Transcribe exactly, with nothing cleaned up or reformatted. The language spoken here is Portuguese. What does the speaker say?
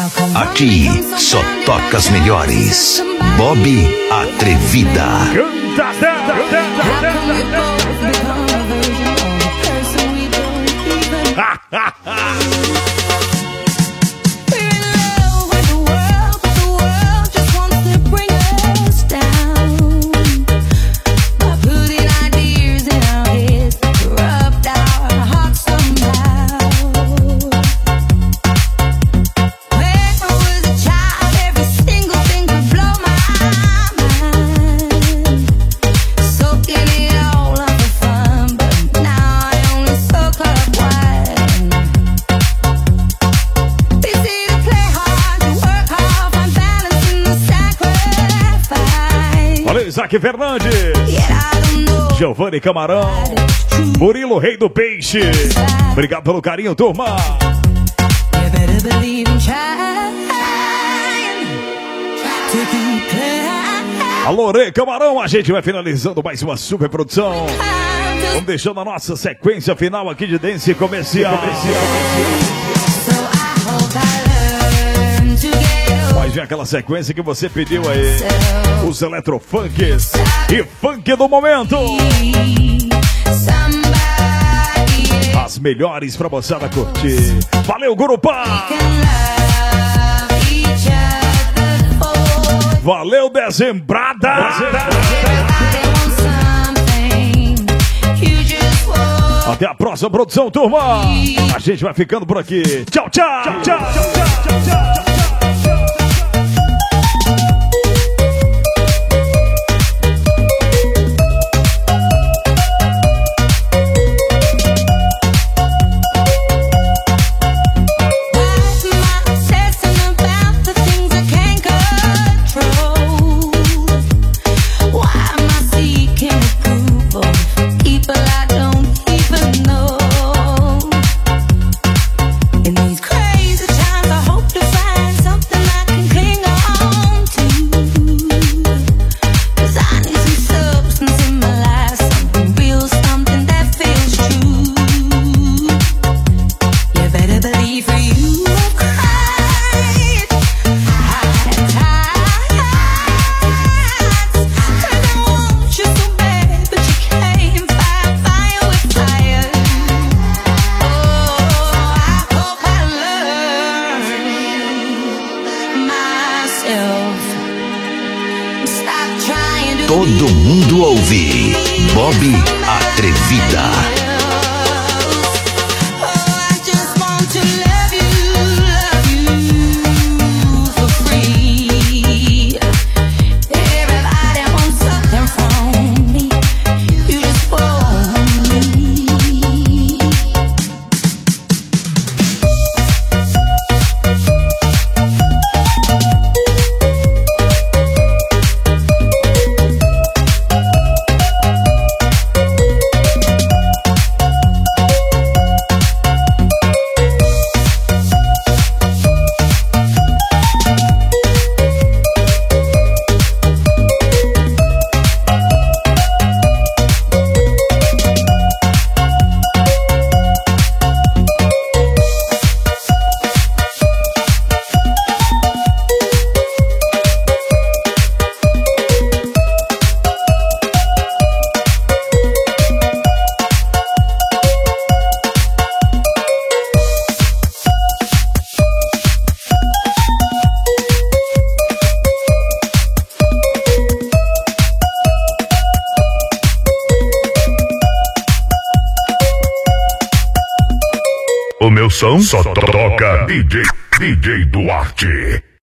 Aqui só toca as melhores. Bob Atrevida. Canta, Isaac Fernandes, Giovanni Camarão, Murilo Rei do Peixe. Obrigado pelo carinho, turma. Alô, Rei Camarão, a gente vai finalizando mais uma super produção. Vamos deixando a nossa sequência final aqui de dance comercial. Mas vem aquela sequência que você pediu aí. Os eletrofunks e funk do momento. As melhores pra moçada curtir. Valeu, Gurupá! Valeu, Dezembrada! Até a próxima produção, turma! A gente vai ficando por aqui. Tchau, tchau! Tchau, tchau, tchau, tchau, tchau. Todo mundo ouve Bob Atrevida. O meu som só toca D J, D J Duarte.